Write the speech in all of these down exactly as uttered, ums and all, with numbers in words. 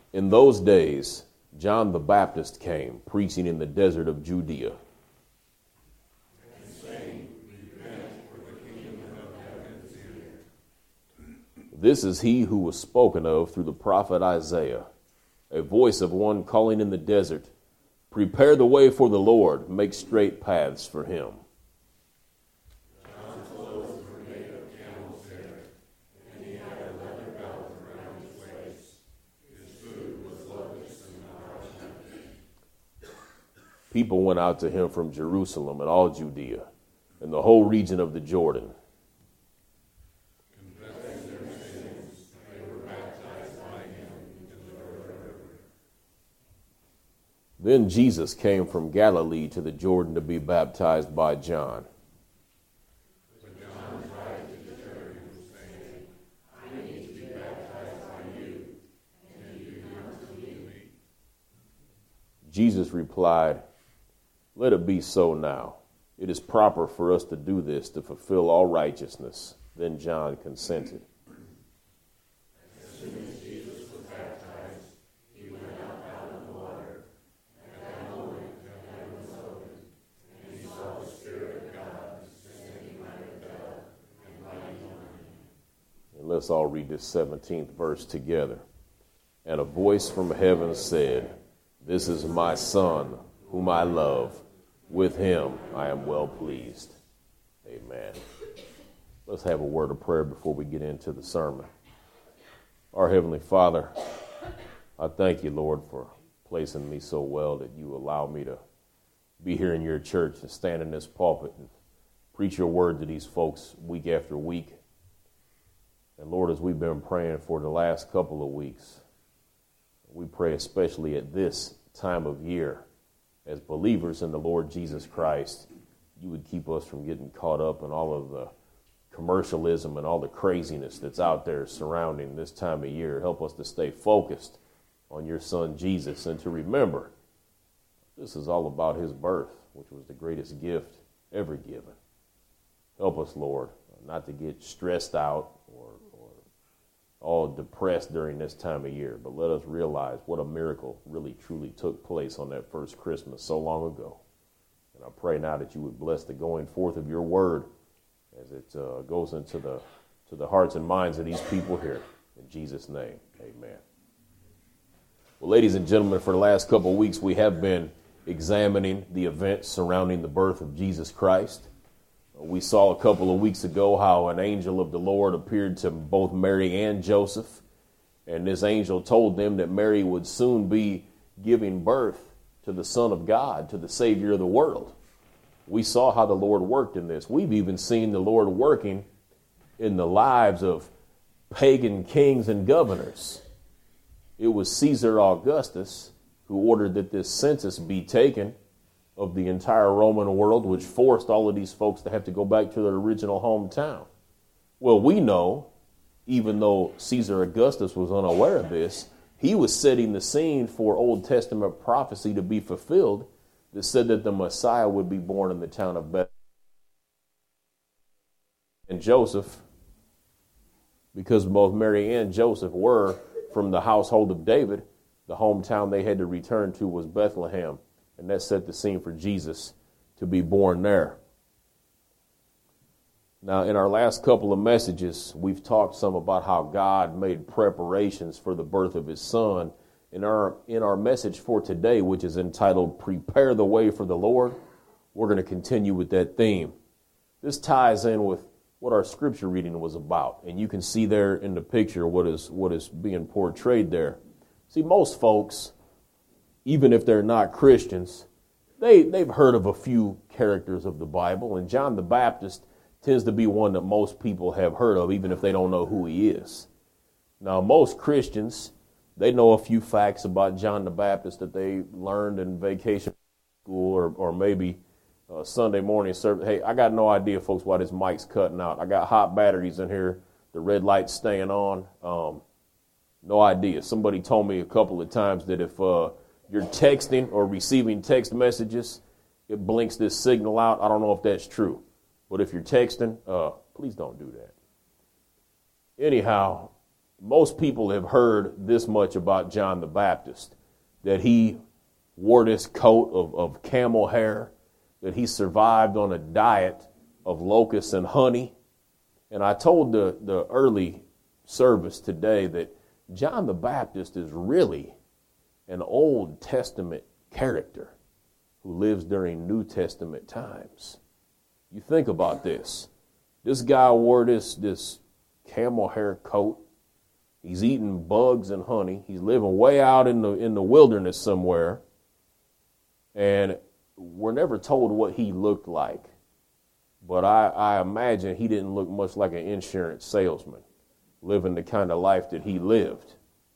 In those days, John the Baptist came, preaching in the desert of Judea, and saying, Repent, for the kingdom of heaven is near. This is he who was spoken of through the prophet Isaiah, a voice of one calling in the desert, Prepare the way for the Lord, make straight paths for him. John's clothes were made of camel's hair, and he had a leather belt around his waist. His food was locusts and honey. People went out to him from Jerusalem and all Judea and the whole region of the Jordan. Confessing their sins, they were baptized by him into the Jordan River. Then Jesus came from Galilee to the Jordan to be baptized by John. But John tried to deter him, saying, I need to be baptized by you, and you come to me. Jesus replied, Let it be so now. It is proper for us to do this to fulfill all righteousness. Then John consented. As soon as Jesus was baptized, he went up out of the water. At that moment, the heaven was opened, and he saw the Spirit of God descending like a dove and lighting on him. And let's all read this seventeenth verse together. And a voice from heaven said, This is my Son, whom I love. With him I am well pleased. Amen. Let's have a word of prayer before we get into the sermon. Our Heavenly Father, I thank you, Lord, for placing me so well that you allow me to be here in your church and stand in this pulpit and preach your word to these folks week after week. And Lord, as we've been praying for the last couple of weeks, we pray especially at this time of year, as believers in the Lord Jesus Christ, you would keep us from getting caught up in all of the commercialism and all the craziness that's out there surrounding this time of year. Help us to stay focused on your Son Jesus and to remember this is all about his birth, which was the greatest gift ever given. Help us, Lord, not to get stressed out or, or all depressed during this time of year, but let us realize what a miracle really truly took place on that first Christmas so long ago. And I pray now that you would bless the going forth of your word as it uh, goes into the to the hearts and minds of these people here. In Jesus' name, amen. Well, ladies and gentlemen, for the last couple of weeks, we have been examining the events surrounding the birth of Jesus Christ. We saw a couple of weeks ago how an angel of the Lord appeared to both Mary and Joseph. And this angel told them that Mary would soon be giving birth to the Son of God, to the Savior of the world. We saw how the Lord worked in this. We've even seen the Lord working in the lives of pagan kings and governors. It was Caesar Augustus who ordered that this census be taken of the entire Roman world, which forced all of these folks to have to go back to their original hometown. Well, we know, even though Caesar Augustus was unaware of this, he was setting the scene for Old Testament prophecy to be fulfilled that said that the Messiah would be born in the town of Bethlehem. And Joseph, because both Mary and Joseph were from the household of David, the hometown they had to return to was Bethlehem. And that set the scene for Jesus to be born there. Now, in our last couple of messages, we've talked some about how God made preparations for the birth of his Son. In our, in our message for today, which is entitled, Prepare the Way for the Lord, we're going to continue with that theme. This ties in with what our scripture reading was about. And you can see there in the picture what is, what is being portrayed there. See, most folks, even if they're not Christians, they, they've heard of a few characters of the Bible, and John the Baptist tends to be one that most people have heard of, even if they don't know who he is. Now, most Christians, they know a few facts about John the Baptist that they learned in vacation school or, or maybe uh, Sunday morning service. Hey, I got no idea, folks, why this mic's cutting out. I got hot batteries in here. The red light's staying on. Um, no idea. Somebody told me a couple of times that if uh, you're texting or receiving text messages, it blinks this signal out. I don't know if that's true. But if you're texting, uh, please don't do that. Anyhow, most people have heard this much about John the Baptist, that he wore this coat of, of camel hair, that he survived on a diet of locusts and honey. And I told the, the early service today that John the Baptist is really an Old Testament character who lives during New Testament times. You think about this. This guy wore this, this camel hair coat. He's eating bugs and honey. He's living way out in the in the wilderness somewhere. And we're never told what he looked like. But I, I imagine he didn't look much like an insurance salesman, living the kind of life that he lived.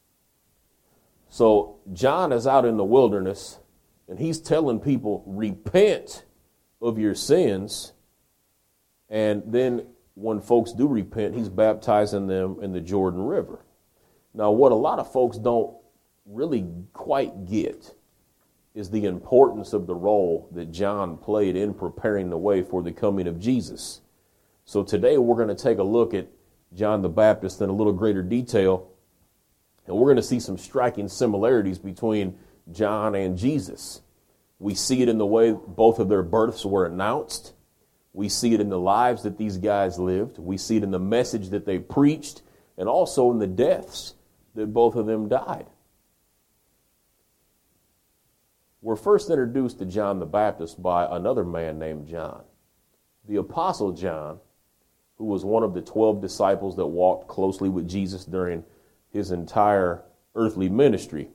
So John is out in the wilderness, and he's telling people, repent of your sins. And then when folks do repent, he's baptizing them in the Jordan River. Now, what a lot of folks don't really quite get is the importance of the role that John played in preparing the way for the coming of Jesus. So today we're going to take a look at John the Baptist in a little greater detail, and we're going to see some striking similarities between John and Jesus. We see it in the way both of their births were announced. We see it in the lives that these guys lived. We see it in the message that they preached, and also in the deaths that both of them died. We're first introduced to John the Baptist by another man named John. The Apostle John, who was one of the twelve disciples that walked closely with Jesus during his entire earthly ministry.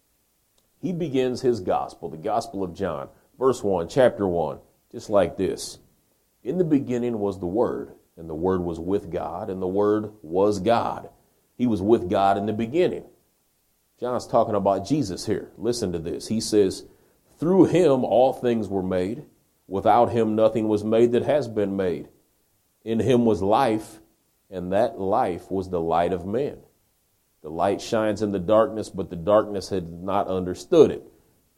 He begins his gospel, the Gospel of John, verse one, chapter one, just like this. In the beginning was the Word, and the Word was with God, and the Word was God. He was with God in the beginning. John's talking about Jesus here. Listen to this. He says, through him all things were made. Without him nothing was made that has been made. In him was life, and that life was the light of men. The light shines in the darkness, but the darkness had not understood it.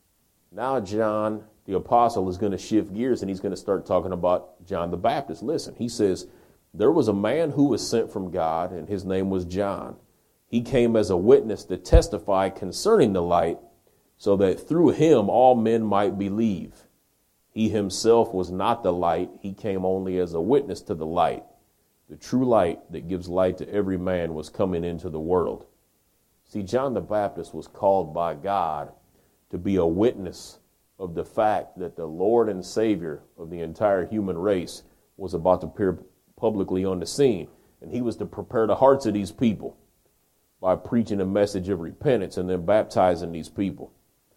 Now John, the apostle, is going to shift gears, and he's going to start talking about John the Baptist. Listen, he says, there was a man who was sent from God, and his name was John. He came as a witness to testify concerning the light, so that through him all men might believe. He himself was not the light. He came only as a witness to the light. The true light that gives light to every man was coming into the world. See, John the Baptist was called by God to be a witness of the fact that the Lord and Savior of the entire human race was about to appear publicly on the scene. And he was to prepare the hearts of these people by preaching a message of repentance and then baptizing these people.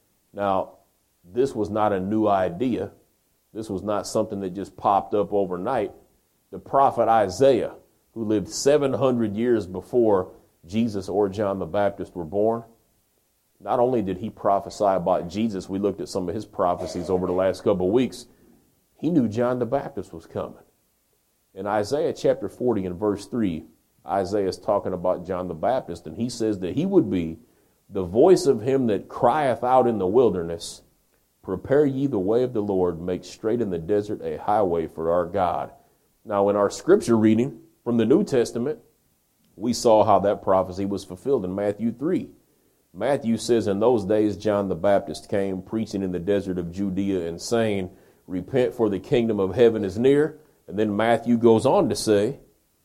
Now, this was not a new idea. This was not something that just popped up overnight. The prophet Isaiah, who lived seven hundred years before Jesus or John the Baptist were born, not only did he prophesy about Jesus, we looked at some of his prophecies over the last couple of weeks, he knew John the Baptist was coming. In Isaiah chapter forty and verse three, Isaiah is talking about John the Baptist, and he says that he would be the voice of him that crieth out in the wilderness, prepare ye the way of the Lord, make straight in the desert a highway for our God. Now, in our scripture reading from the New Testament, we saw how that prophecy was fulfilled in Matthew three. Matthew says, in those days John the Baptist came preaching in the desert of Judea and saying, repent, for the kingdom of heaven is near. And then Matthew goes on to say,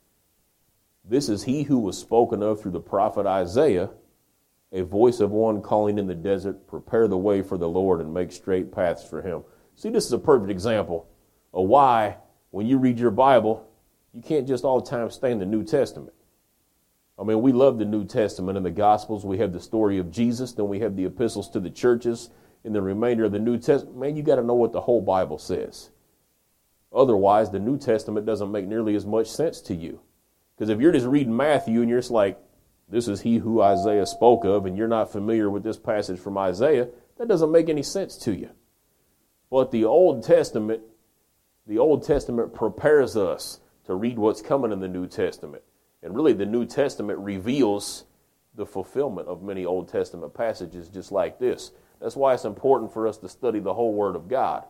this is he who was spoken of through the prophet Isaiah, a voice of one calling in the desert, prepare the way for the Lord and make straight paths for him. See, this is a perfect example of why, when you read your Bible, you can't just all the time stay in the New Testament. I mean, we love the New Testament and the Gospels. We have the story of Jesus, then we have the epistles to the churches. In the remainder of the New Testament, man, you got to know what the whole Bible says. Otherwise, the New Testament doesn't make nearly as much sense to you. Because if you're just reading Matthew and you're just like, this is he who Isaiah spoke of, and you're not familiar with this passage from Isaiah, that doesn't make any sense to you. But the Old Testament, the Old Testament prepares us to read what's coming in the New Testament. And really, the New Testament reveals the fulfillment of many Old Testament passages just like this. That's why it's important for us to study the whole Word of God.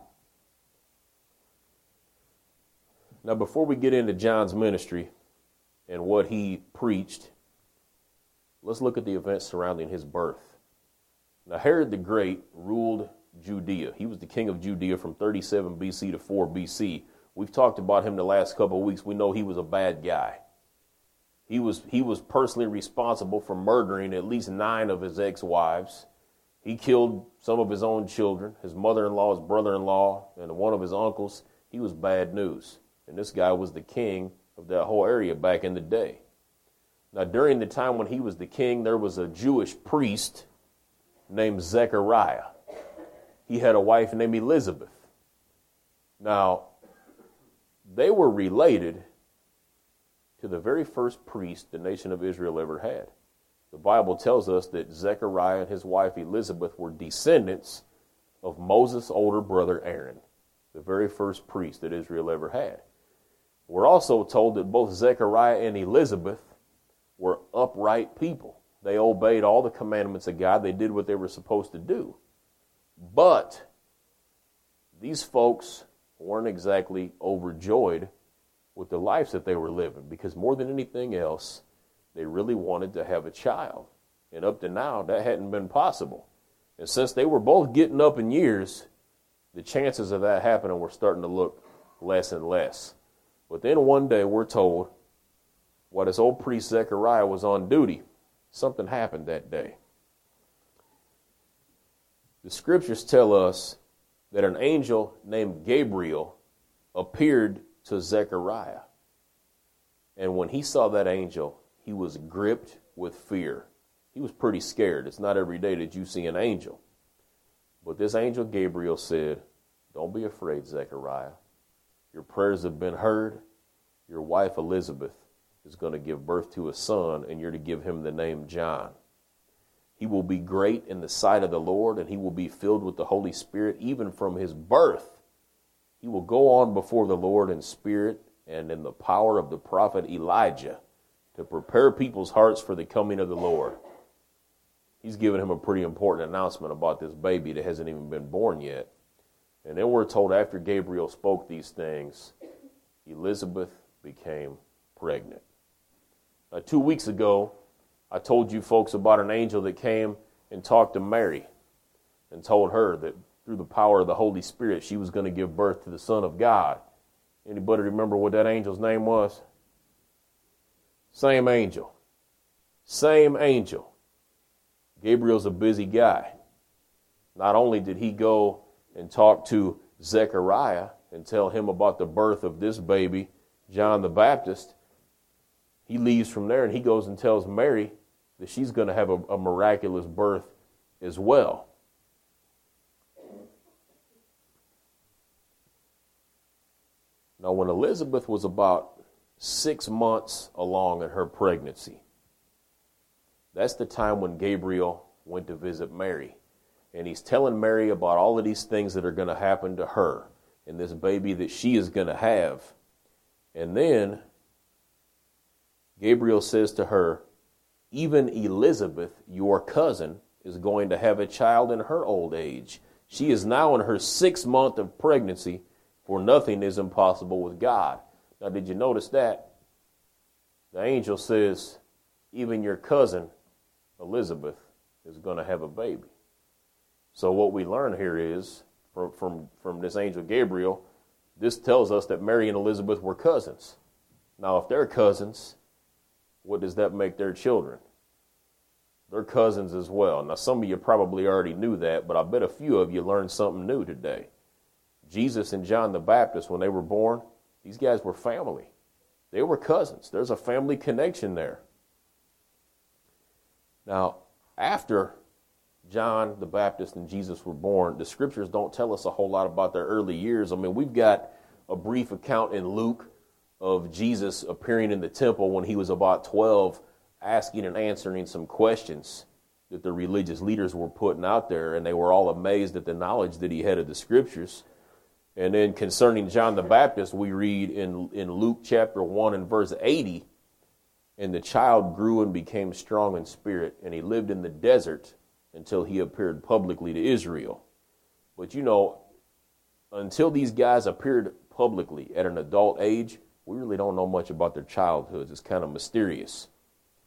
Now, before we get into John's ministry and what he preached, let's look at the events surrounding his birth. Now, Herod the Great ruled Judea. He was the king of Judea from thirty-seven B C to four B C. We've talked about him the last couple of weeks. We know he was a bad guy. He was, he was personally responsible for murdering at least nine of his ex-wives. He killed some of his own children, his mother-in-law, his brother-in-law, and one of his uncles. He was bad news. And this guy was the king of that whole area back in the day. Now, during the time when he was the king, there was a Jewish priest named Zechariah. He had a wife named Elizabeth. Now, they were related to the very first priest the nation of Israel ever had. The Bible tells us that Zechariah and his wife Elizabeth were descendants of Moses' older brother Aaron, the very first priest that Israel ever had. We're also told that both Zechariah and Elizabeth were upright people. They obeyed all the commandments of God. They did what they were supposed to do. But these folks weren't exactly overjoyed with the lives that they were living, because more than anything else, they really wanted to have a child. And up to now, that hadn't been possible. And since they were both getting up in years, the chances of that happening were starting to look less and less. But then one day we're told, while this old priest Zechariah was on duty, something happened that day. The scriptures tell us that an angel named Gabriel appeared to Zechariah. And when he saw that angel, he was gripped with fear. He was pretty scared. It's not every day that you see an angel. But this angel Gabriel said, "Don't be afraid, Zechariah. Your prayers have been heard. Your wife Elizabeth is going to give birth to a son, and you're to give him the name John. He will be great in the sight of the Lord, and he will be filled with the Holy Spirit even from his birth. He will go on before the Lord in spirit and in the power of the prophet Elijah to prepare people's hearts for the coming of the Lord." He's given him a pretty important announcement about this baby that hasn't even been born yet. And then we're told after Gabriel spoke these things, Elizabeth became pregnant. Now, two weeks ago, I told you folks about an angel that came and talked to Mary and told her that through the power of the Holy Spirit, she was going to give birth to the Son of God. Anybody remember what that angel's name was? Same angel. Same angel. Gabriel's a busy guy. Not only did he go and talk to Zechariah and tell him about the birth of this baby, John the Baptist, he leaves from there and he goes and tells Mary that she's going to have a, a miraculous birth as well. Now, when Elizabeth was about six months along in her pregnancy, that's the time when Gabriel went to visit Mary. And he's telling Mary about all of these things that are going to happen to her and this baby that she is going to have. And then Gabriel says to her, even Elizabeth, your cousin, is going to have a child in her old age. She is now in her sixth month of pregnancy, for nothing is impossible with God. Now, did you notice that? The angel says, even your cousin, Elizabeth, is going to have a baby. So what we learn here is, from, from, from this angel Gabriel, this tells us that Mary and Elizabeth were cousins. Now, if they're cousins, what does that make their children? They're cousins as well. Now, some of you probably already knew that, but I bet a few of you learned something new today. Jesus and John the Baptist, when they were born, these guys were family. They were cousins. There's a family connection there. Now, after John the Baptist and Jesus were born, the scriptures don't tell us a whole lot about their early years. I mean, we've got a brief account in Luke of Jesus appearing in the temple when he was about twelve, asking and answering some questions that the religious leaders were putting out there, and they were all amazed at the knowledge that he had of the scriptures. And then concerning John the Baptist, we read in, in Luke chapter one and verse eighty, and the child grew and became strong in spirit, and he lived in the desert until he appeared publicly to Israel. But you know, until these guys appeared publicly at an adult age, we really don't know much about their childhoods. It's kind of mysterious.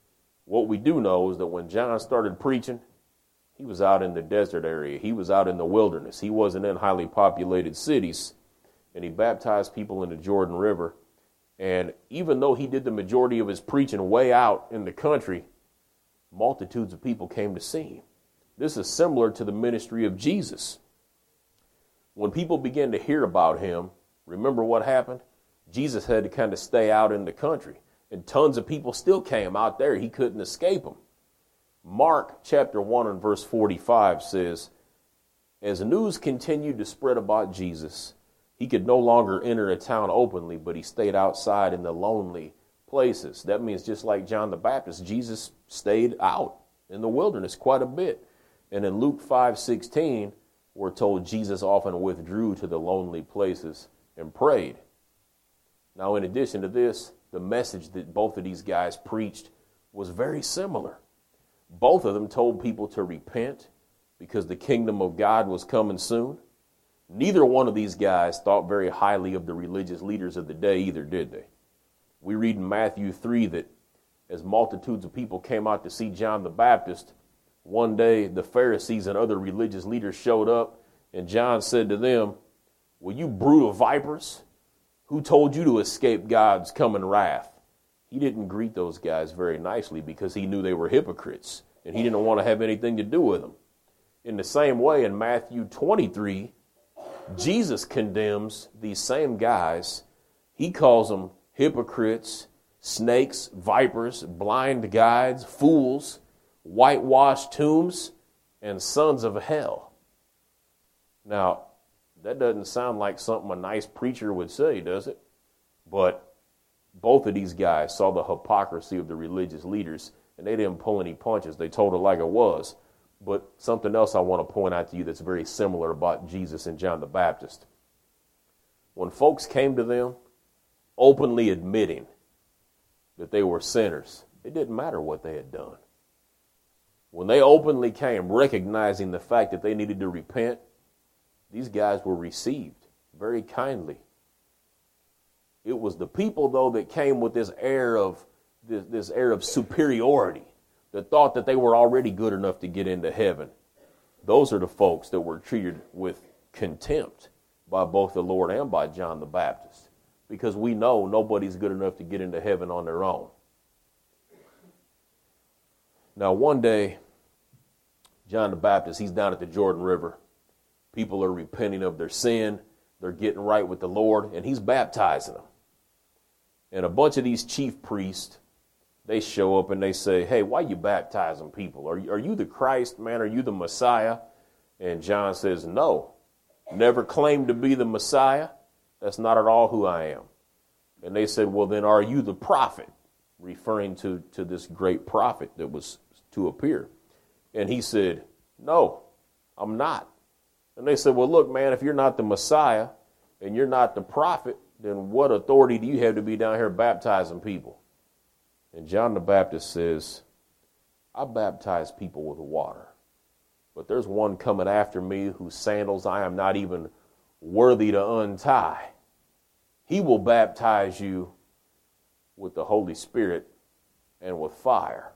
What we do know is that when John started preaching, he was out in the desert area. He was out in the wilderness. He wasn't in highly populated cities. And he baptized people in the Jordan River. And even though he did the majority of his preaching way out in the country, multitudes of people came to see him. This is similar to the ministry of Jesus. When people began to hear about him, remember what happened? Jesus had to kind of stay out in the country. And tons of people still came out there. He couldn't escape them. Mark chapter one and verse forty-five says, as news continued to spread about Jesus, he could no longer enter a town openly, but he stayed outside in the lonely places. That means just like John the Baptist, Jesus stayed out in the wilderness quite a bit. And in Luke five sixteen, we're told Jesus often withdrew to the lonely places and prayed. Now, in addition to this, the message that both of these guys preached was very similar. Both of them told people to repent because the kingdom of God was coming soon. Neither one of these guys thought very highly of the religious leaders of the day either, did they? We read in Matthew three that as multitudes of people came out to see John the Baptist, one day the Pharisees and other religious leaders showed up, and John said to them, well, you brood of vipers, who told you to escape God's coming wrath? He didn't greet those guys very nicely because he knew they were hypocrites, and he didn't want to have anything to do with them. In the same way, in Matthew twenty-three, Jesus condemns these same guys. He calls them hypocrites, snakes, vipers, blind guides, fools, whitewashed tombs, and sons of hell. Now, that doesn't sound like something a nice preacher would say, does it? But both of these guys saw the hypocrisy of the religious leaders, and they didn't pull any punches. They told it like it was. But something else I want to point out to you that's very similar about Jesus and John the Baptist. When folks came to them openly admitting that they were sinners, it didn't matter what they had done. When they openly came recognizing the fact that they needed to repent, these guys were received very kindly. It was the people, though, that came with this air of this, this air of superiority, that thought that they were already good enough to get into heaven. Those are the folks that were treated with contempt by both the Lord and by John the Baptist, because we know nobody's good enough to get into heaven on their own. Now, one day, John the Baptist, he's down at the Jordan River. People are repenting of their sin. They're getting right with the Lord, and he's baptizing them. And a bunch of these chief priests, they show up and they say, hey, why are you baptizing people? Are, are you the Christ, man? Are you the Messiah? And John says, no, never claimed to be the Messiah. That's not at all who I am. And they said, well, then are you the prophet? Referring to, to this great prophet that was to appear. And he said, no, I'm not. And they said, well, look, man, if you're not the Messiah and you're not the prophet, then what authority do you have to be down here baptizing people? And John the Baptist says, I baptize people with water, but there's one coming after me whose sandals I am not even worthy to untie. He will baptize you with the Holy Spirit and with fire.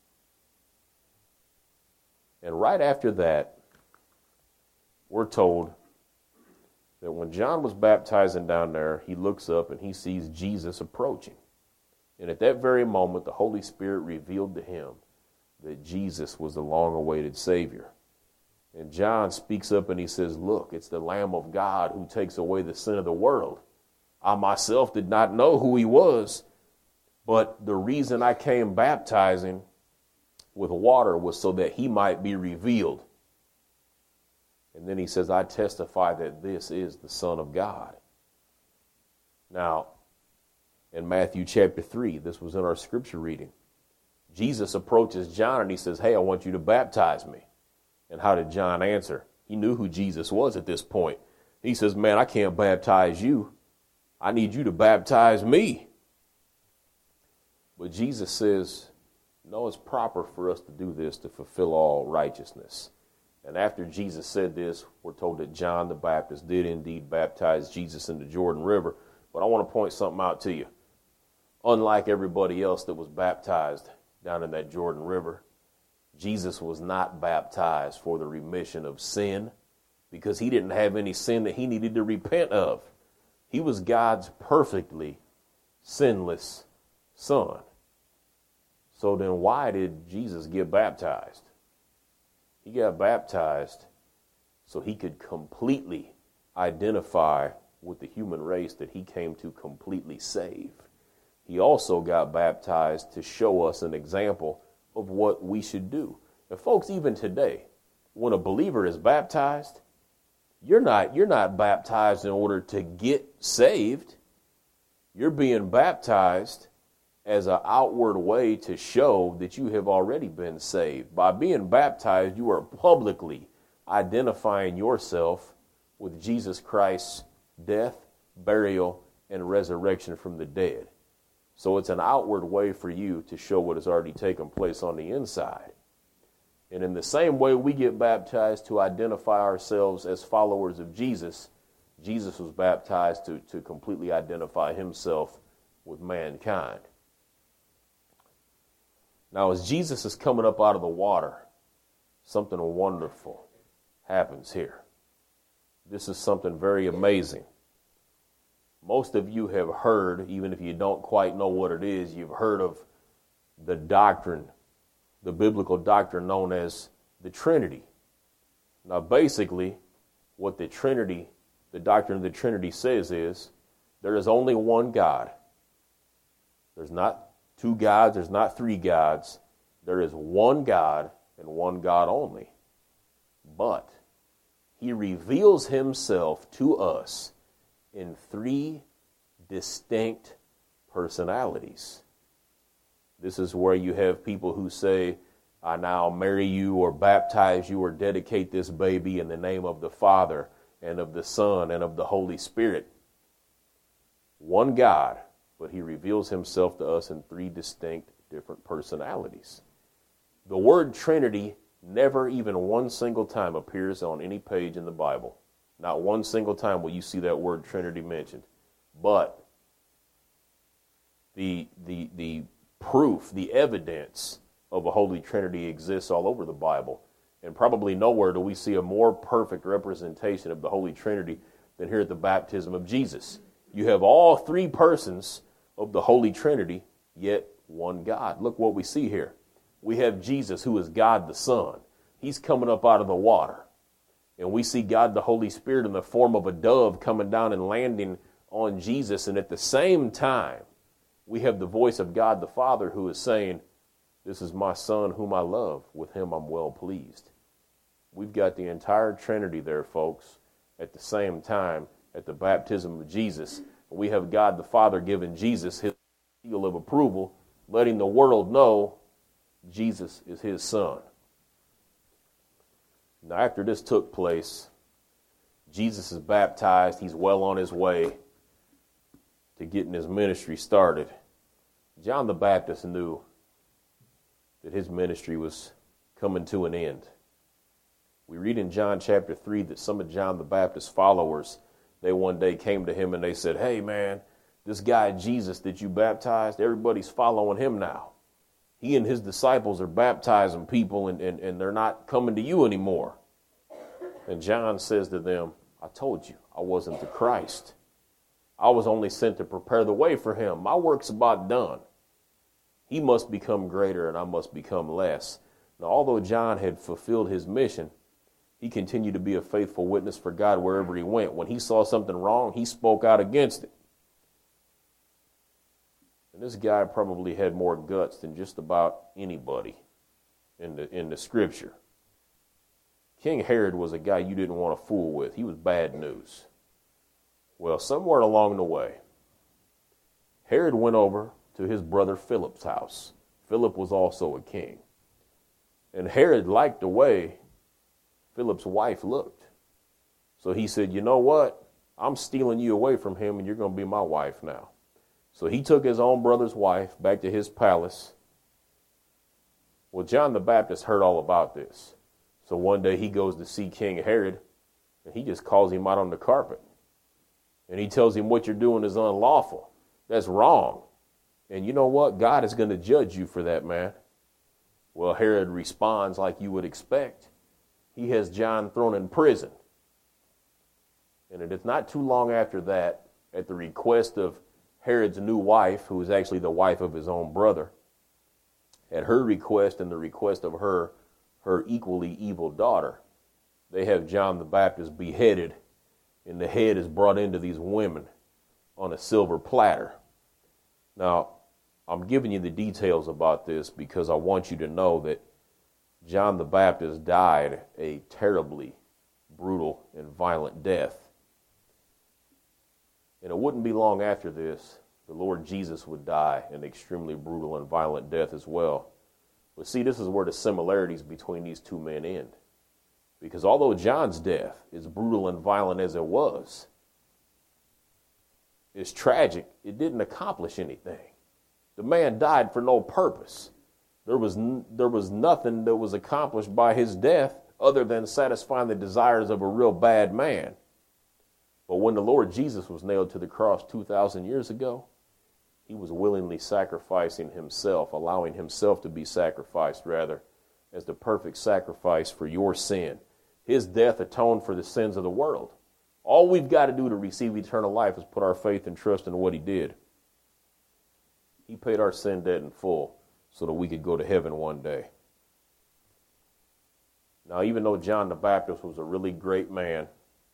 And right after that, we're told that when John was baptizing down there, he looks up and he sees Jesus approaching. And at that very moment, the Holy Spirit revealed to him that Jesus was the long-awaited Savior. And John speaks up and he says, look, it's the Lamb of God who takes away the sin of the world. I myself did not know who he was, but the reason I came baptizing with water was so that he might be revealed. And then he says, I testify that this is the Son of God. Now, in Matthew chapter three, this was in our scripture reading, Jesus approaches John and he says, hey, I want you to baptize me. And how did John answer? He knew who Jesus was at this point. He says, man, I can't baptize you. I need you to baptize me. But Jesus says, no, it's proper for us to do this to fulfill all righteousness. And after Jesus said this, we're told that John the Baptist did indeed baptize Jesus in the Jordan River. But I want to point something out to you. Unlike everybody else that was baptized, down in that Jordan River. Jesus was not baptized for the remission of sin because he didn't have any sin that he needed to repent of. He was God's perfectly sinless son. So then why did Jesus get baptized? He got baptized so he could completely identify with the human race that he came to completely save. He also got baptized to show us an example of what we should do. And folks, even today, when a believer is baptized, you're not, you're not baptized in order to get saved. You're being baptized as an outward way to show that you have already been saved. By being baptized, you are publicly identifying yourself with Jesus Christ's death, burial, and resurrection from the dead. So it's an outward way for you to show what has already taken place on the inside. And in the same way we get baptized to identify ourselves as followers of Jesus, Jesus was baptized to, to completely identify himself with mankind. Now, as Jesus is coming up out of the water, something wonderful happens here. This is something very amazing. Most of you have heard, even if you don't quite know what it is, you've heard of the doctrine, the biblical doctrine known as the Trinity. Now, basically, what the Trinity, the doctrine of the Trinity says is there is only one God. There's not two gods, there's not three gods. There is one God and one God only. But he reveals himself to us in three distinct personalities. This is where you have people who say, I now marry you or baptize you or dedicate this baby in the name of the Father and of the Son and of the Holy Spirit. One God, but he reveals himself to us in three distinct different personalities. The word Trinity never even one single time appears on any page in the Bible. Not one single time will you see that word Trinity mentioned. But the, the, the proof, the evidence of a Holy Trinity exists all over the Bible. And probably nowhere do we see a more perfect representation of the Holy Trinity than here at the baptism of Jesus. You have all three persons of the Holy Trinity, yet one God. Look what we see here. We have Jesus, who is God the Son. He's coming up out of the water. And we see God the Holy Spirit in the form of a dove coming down and landing on Jesus. And at the same time, we have the voice of God the Father who is saying, this is my Son whom I love. With him I'm well pleased. We've got the entire Trinity there, folks, at the same time at the baptism of Jesus. We have God the Father giving Jesus his seal of approval, letting the world know Jesus is his Son. Now, after this took place, Jesus is baptized. He's well on his way to getting his ministry started. John the Baptist knew that his ministry was coming to an end. We read in John chapter three that some of John the Baptist's followers, they one day came to him and they said, hey man, this guy Jesus that you baptized, everybody's following him now. He and his disciples are baptizing people and, and, and they're not coming to you anymore. And John says to them, I told you I wasn't the Christ. I was only sent to prepare the way for him. My work's about done. He must become greater and I must become less. Now, although John had fulfilled his mission, he continued to be a faithful witness for God wherever he went. When he saw something wrong, he spoke out against it. And this guy probably had more guts than just about anybody in the, in the scripture. King Herod was a guy you didn't want to fool with. He was bad news. Well, somewhere along the way, Herod went over to his brother Philip's house. Philip was also a king. And Herod liked the way Philip's wife looked. So he said, you know what? I'm stealing you away from him and you're going to be my wife now. So he took his own brother's wife back to his palace. Well, John the Baptist heard all about this. So one day he goes to see King Herod and he just calls him out on the carpet. And he tells him what you're doing is unlawful. That's wrong. And you know what? God is going to judge you for that, man. Well, Herod responds like you would expect. He has John thrown in prison. And it is not too long after that, at the request of Herod's new wife, who is actually the wife of his own brother, at her request and the request of her, her equally evil daughter, they have John the Baptist beheaded, and the head is brought into these women on a silver platter. Now, I'm giving you the details about this because I want you to know that John the Baptist died a terribly brutal and violent death. And it wouldn't be long after this, the Lord Jesus would die an extremely brutal and violent death as well. But see, this is where the similarities between these two men end. Because although John's death, as brutal and violent as it was, is tragic, it didn't accomplish anything. The man died for no purpose. There was, n- there was nothing that was accomplished by his death other than satisfying the desires of a real bad man. But when the Lord Jesus was nailed to the cross two thousand years ago, he was willingly sacrificing himself, allowing himself to be sacrificed, rather, as the perfect sacrifice for your sin. His death atoned for the sins of the world. All we've got to do to receive eternal life is put our faith and trust in what he did. He paid our sin debt in full so that we could go to heaven one day. Now, even though John the Baptist was a really great man,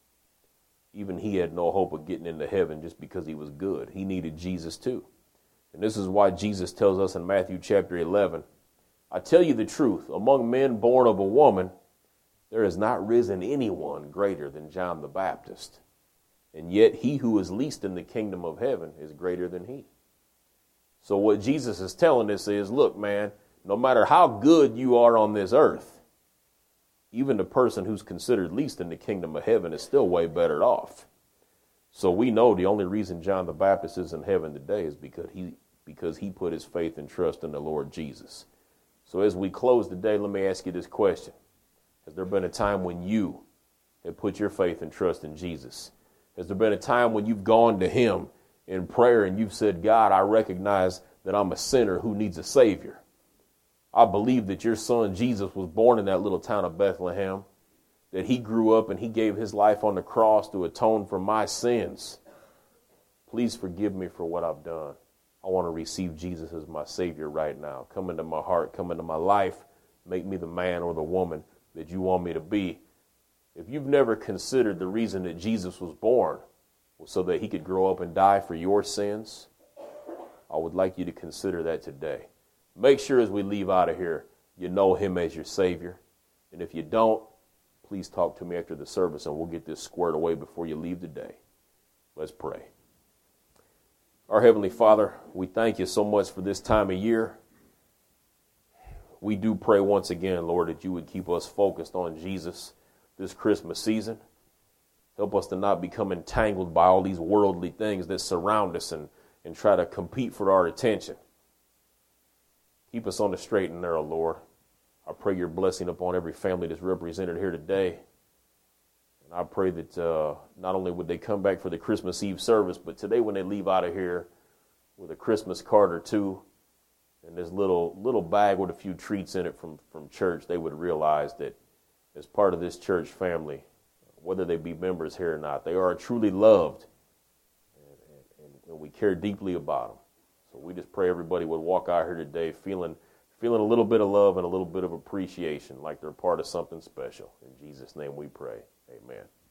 even he had no hope of getting into heaven just because he was good. He needed Jesus too. And this is why Jesus tells us in Matthew chapter eleven, I tell you the truth, among men born of a woman, there has not risen anyone greater than John the Baptist. And yet he who is least in the kingdom of heaven is greater than he. So what Jesus is telling us is, look, man, no matter how good you are on this earth, even the person who's considered least in the kingdom of heaven is still way better off. So we know the only reason John the Baptist is in heaven today is because he because he put his faith and trust in the Lord Jesus. So as we close today, let me ask you this question. Has there been a time when you have put your faith and trust in Jesus? Has there been a time when you've gone to him in prayer and you've said, God, I recognize that I'm a sinner who needs a Savior. I believe that your son Jesus was born in that little town of Bethlehem, that he grew up and he gave his life on the cross to atone for my sins. Please forgive me for what I've done. I want to receive Jesus as my Savior right now. Come into my heart, come into my life, make me the man or the woman that you want me to be. If you've never considered the reason that Jesus was born was so that he could grow up and die for your sins, I would like you to consider that today. Make sure as we leave out of here, you know him as your Savior. And if you don't, please talk to me after the service and we'll get this squared away before you leave today. Let's pray. Our Heavenly Father, we thank you so much for this time of year. We do pray once again, Lord, that you would keep us focused on Jesus this Christmas season. Help us to not become entangled by all these worldly things that surround us and, and try to compete for our attention. Keep us on the straight and narrow, Lord. I pray your blessing upon every family that's represented here today. And I pray that uh, not only would they come back for the Christmas Eve service, but today when they leave out of here with a Christmas card or two and this little little bag with a few treats in it from, from church, they would realize that as part of this church family, whether they be members here or not, they are truly loved and, and, and we care deeply about them. So we just pray everybody would walk out here today feeling feeling a little bit of love and a little bit of appreciation, like they're part of something special. In Jesus' name we pray. Amen.